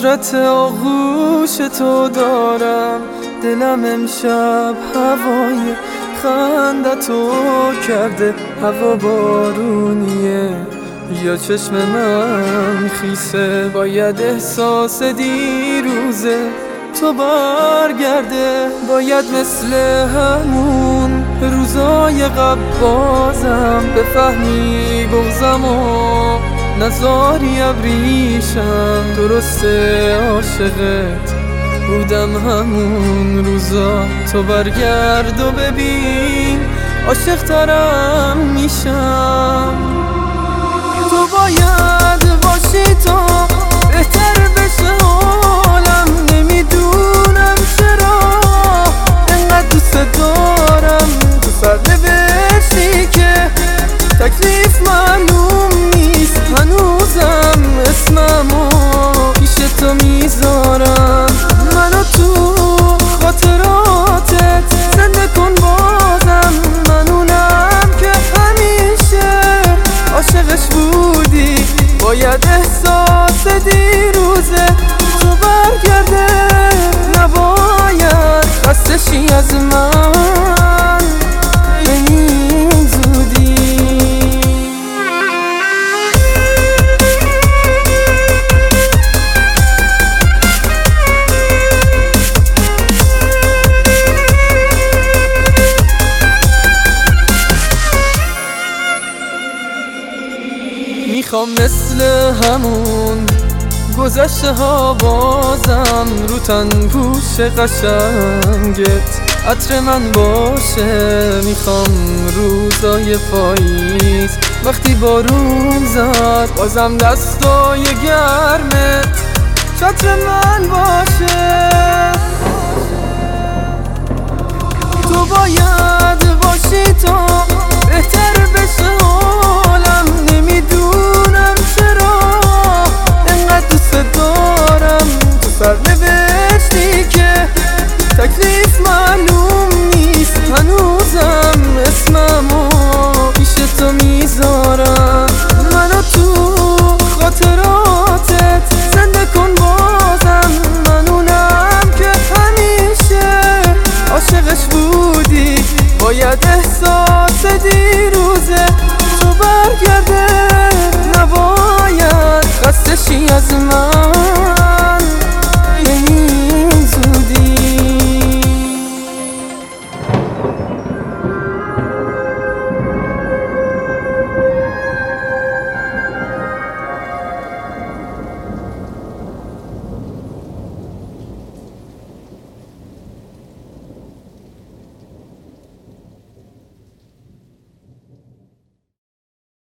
حسرت آغوش تو دارم، دلم امشب هوای خندتو کرده، هوا بارونیه یا چشم من خیسه، باید احساس دیروزه تو برگرده، باید مثل همون روزای قبل بازم بفهمی بغضم و نزاری ابریشم. درسته عاشقت بودم همون روزا، تو برگرد و ببین عاشق ترم میشم. تو باید باشی تا بهتر بشه حالم، نمیدونم چرا انقدر دوست دارم. تو سر بشی که تکلیف معلوم نیست، هنوزم اسممو پیش تو میذارم. منو تو خاطراتت زنده کن بازم، منونم که همیشه عاشقش بودی، باید احساس دیروزه تو برگرده، نباید خستشی از من به این زودی. میخوام مثل همون گذشته ها بازم رو تن پوش قشنگت عطر من باشه. میخوام روزای پاییز وقتی بارون زد بازم دستای گرمت چتر من باشه. تو باید باشی تا